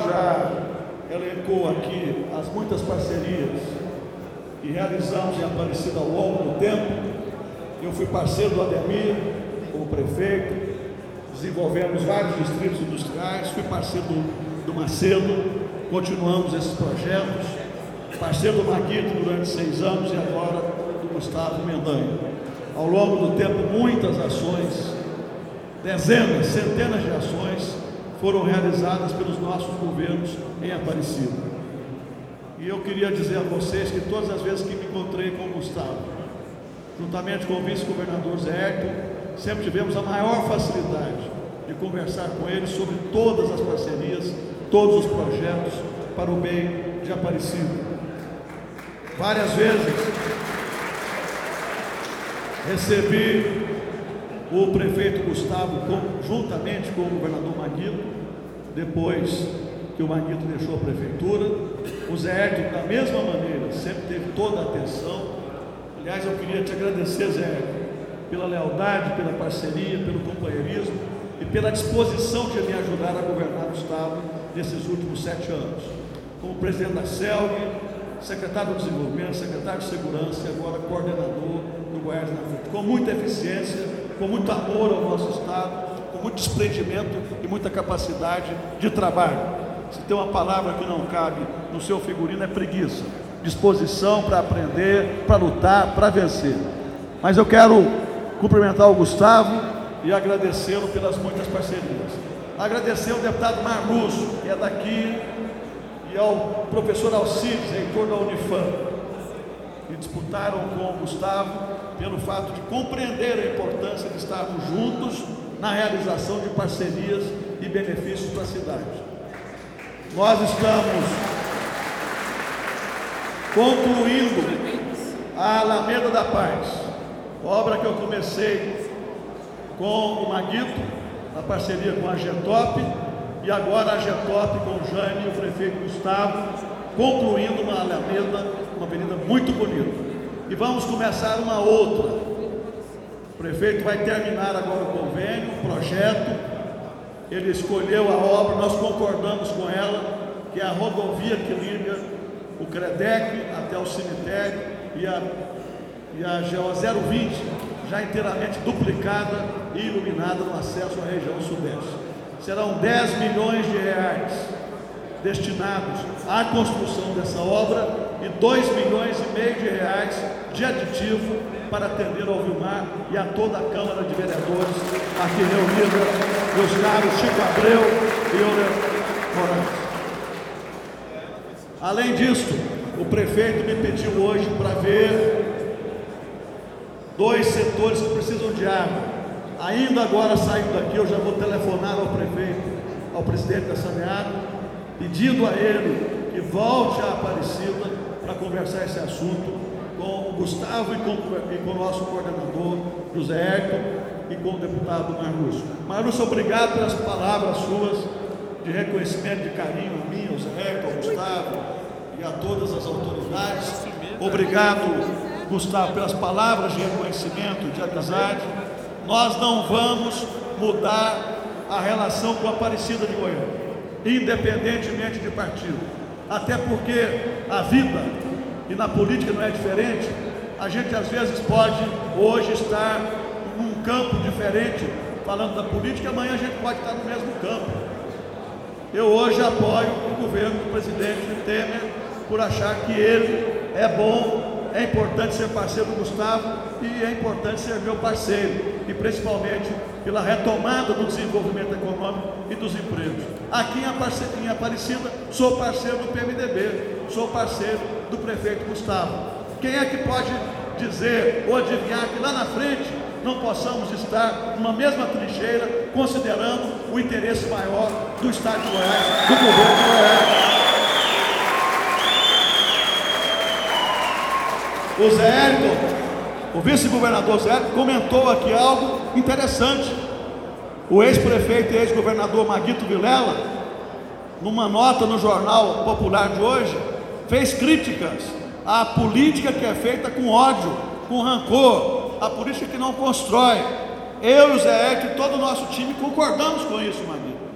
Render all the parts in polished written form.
já elencou aqui as muitas parcerias que realizamos em Aparecida ao longo do tempo. Eu fui parceiro do Ademir como prefeito, desenvolvemos vários distritos industriais, fui parceiro do Macedo, continuamos esses projetos, parceiro do Maguito durante 6 anos e agora do Gustavo Mendanha. Ao longo do tempo, muitas ações, dezenas, centenas de ações foram realizadas pelos nossos governos em Aparecida. E eu queria dizer a vocês que todas as vezes que me encontrei com o Gustavo, juntamente com o vice-governador Zé Ayrton, sempre tivemos a maior facilidade de conversar com ele sobre todas as parcerias, todos os projetos para o bem de Aparecida. Várias vezes recebi o prefeito Gustavo juntamente com o governador Maguito, depois que o Maguito deixou a prefeitura. O Zé Ayrton, da mesma maneira, sempre teve toda a atenção. Aliás, eu queria te agradecer, Zé Ayrton, pela lealdade, pela parceria, pelo companheirismo e pela disposição de me ajudar a governar o Estado nesses últimos 7 anos. Como presidente da CELG, secretário de Desenvolvimento, secretário de Segurança e agora coordenador do Goiás na Frente. Com muita eficiência, com muito amor ao nosso Estado, com muito desprendimento e muita capacidade de trabalho. Se tem uma palavra que não cabe no seu figurino é preguiça. Disposição para aprender, para lutar, para vencer. Mas eu quero cumprimentar o Gustavo e agradecê-lo pelas muitas parcerias. Agradecer ao deputado Marluxo, que é daqui, e ao professor Alcides, reitor da Unifam, que disputaram com o Gustavo pelo fato de compreender a importância de estarmos juntos na realização de parcerias e benefícios para a cidade. Nós estamos concluindo a Alameda da Paz, obra que eu comecei com o Maguito, na parceria com a Getop, e agora a Getop com o Jânio e o prefeito Gustavo, concluindo uma Alameda, uma avenida muito bonita. E vamos começar uma outra. O prefeito vai terminar agora o convênio, o projeto. Ele escolheu a obra, nós concordamos com ela, que é a rodovia que liga o Credec até o cemitério e a GO 020, já inteiramente duplicada e iluminada no acesso à região sudeste. Serão 10 milhões de reais destinados à construção dessa obra e 2,5 milhões de reais de aditivo para atender ao Vilmar e a toda a Câmara de Vereadores aqui reunida, meus caros Chico Abreu e Euler Moraes. Além disso, o prefeito me pediu hoje para ver 2 setores que precisam de água. Ainda agora, saindo daqui, eu já vou telefonar ao prefeito, ao presidente da Saneago, pedindo a ele que volte à Aparecida para conversar esse assunto com o Gustavo e com o nosso coordenador, José Ayrton, e com o deputado Marluxo. Marluxo, obrigado pelas palavras suas de reconhecimento, de carinho a mim, ao Zé Ayrton, ao Gustavo e a todas as autoridades. Obrigado, Gustavo, pelas palavras de reconhecimento, de amizade. Nós não vamos mudar a relação com a Aparecida de Goiânia, independentemente de partido. Até porque a vida, e na política não é diferente, a gente às vezes pode hoje estar num campo diferente, falando da política, amanhã a gente pode estar no mesmo campo. Eu hoje apoio o governo do presidente Temer por achar que ele é bom. É importante ser parceiro do Gustavo e é importante ser meu parceiro, e principalmente pela retomada do desenvolvimento econômico e dos empregos. Aqui em Aparecida, sou parceiro do PMDB, sou parceiro do prefeito Gustavo. Quem é que pode dizer ou adivinhar que lá na frente não possamos estar numa mesma trincheira, considerando o interesse maior do Estado de Goiás, do governo de Goiás? O Zé Ayrton, o vice-governador Zé Ayrton, comentou aqui algo interessante. O ex-prefeito e ex-governador Maguito Vilela, numa nota no Jornal Popular de hoje, fez críticas à política que é feita com ódio, com rancor, a política que não constrói. Eu e o Zé Ayrton e todo o nosso time concordamos com isso, Maguito.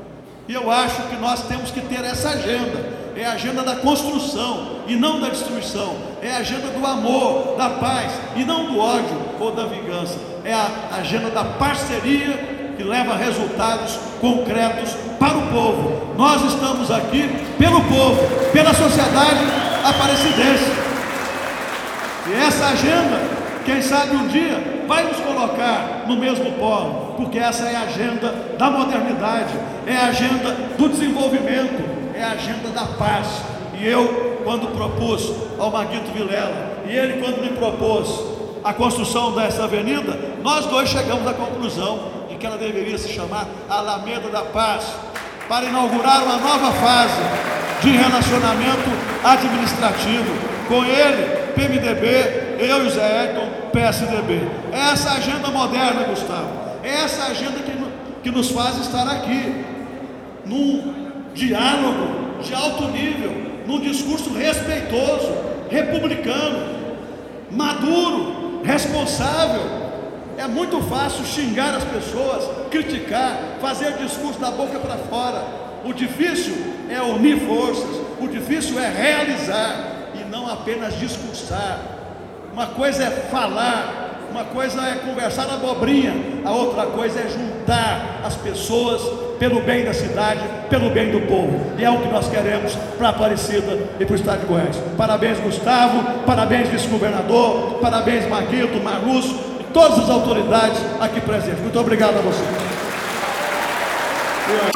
E eu acho que nós temos que ter essa agenda. É a agenda da construção e não da destruição. É a agenda do amor, da paz e não do ódio ou da vingança. É a agenda da parceria que leva a resultados concretos para o povo. Nós estamos aqui pelo povo, pela sociedade aparecidense. E essa agenda, quem sabe um dia, vai nos colocar no mesmo polo, porque essa é a agenda da modernidade, é a agenda do desenvolvimento, é a agenda da paz. E eu, quando propus ao Maguito Vilela, e ele quando me propôs a construção dessa avenida, nós dois chegamos à conclusão de que ela deveria se chamar Alameda da Paz, para inaugurar uma nova fase de relacionamento administrativo com ele, PMDB, eu e o Zé Ayrton, PSDB. É essa agenda moderna, Gustavo. É essa agenda que nos faz estar aqui, num diálogo de alto nível, num discurso respeitoso, republicano, maduro, responsável. É muito fácil xingar as pessoas, criticar, fazer discurso da boca para fora. O difícil é unir forças, o difícil é realizar e não apenas discursar. Uma coisa é falar, uma coisa é conversar abobrinha, a outra coisa é juntar as pessoas pelo bem da cidade, pelo bem do povo. E é o que nós queremos para Aparecida e para o estado de Goiás. Parabéns, Gustavo, parabéns, vice-governador, parabéns, Maguito, Marlúcio, todas as autoridades aqui presentes. Muito obrigado a você.